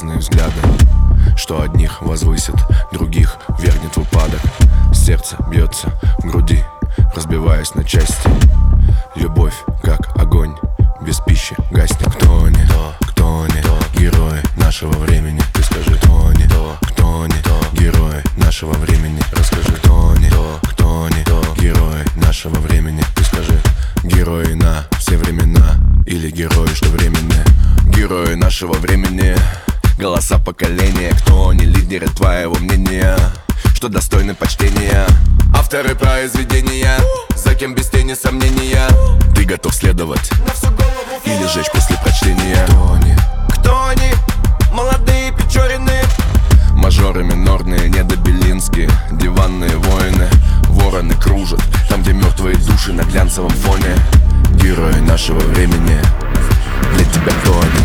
разные взгляды, что одних возвысит, других вергнет в упадок. Сердце бьется в груди, разбиваясь на части. Любовь, как огонь, без пищи гаснет. Кто они, герои нашего времени? Ты скажи, кто они, герои нашего времени? Расскажи, кто они, герои нашего времени? Ты скажи, герои на все времена или герои, что временные? Герои нашего времени, голоса поколения. Кто они, лидеры твоего мнения, что достойны почтения? Авторы произведения, за кем без тени сомнения. Ты готов следовать или жечь после прочтения? Кто они? Молодые Печорины, мажоры минорные, недобелинские, диванные воины. Вороны кружат там, где мертвые души на глянцевом фоне. Герои нашего времени, для тебя кто они?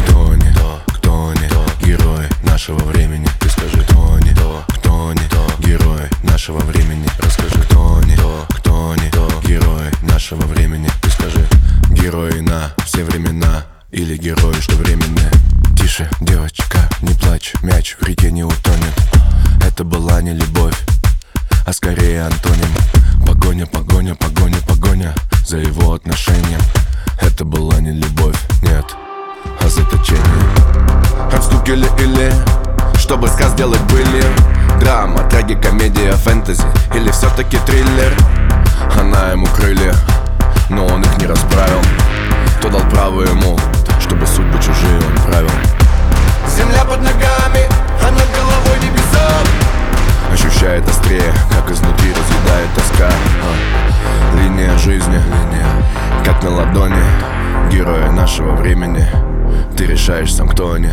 Герои нашего времени? Ты скажи, кто они, герои нашего времени? Расскажи, кто они, герои нашего времени? Ты скажи, герои на все времена или герои, что временные? Тише, девочка, не плачь, мяч в реке не утонет. Это была не любовь, а скорее антоним. Погоня, погоня, погоня, погоня за его отношением. Это была не любовь, нет, а заточение. Отстук или чтобы сказ делать были. Драма, трагикомедия, фэнтези или все-таки триллер? Она ему крылья, но он их не расправил. Кто дал право ему, чтобы судьбы чужие он правил? земля под ногами, а над головой небеса. Ощущает острее, как изнутри разъедает тоска. Линия жизни, как на ладони. Герои нашего времени, ты решаешь сам, кто они.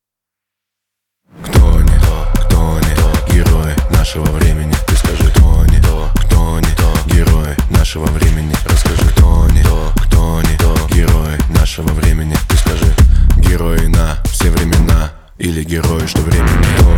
Кто они, герои нашего времени? Ты скажи, кто они, герои нашего времени? Расскажи, кто они, герои нашего времени? Ты скажи, герои на все времена или герои, что времени?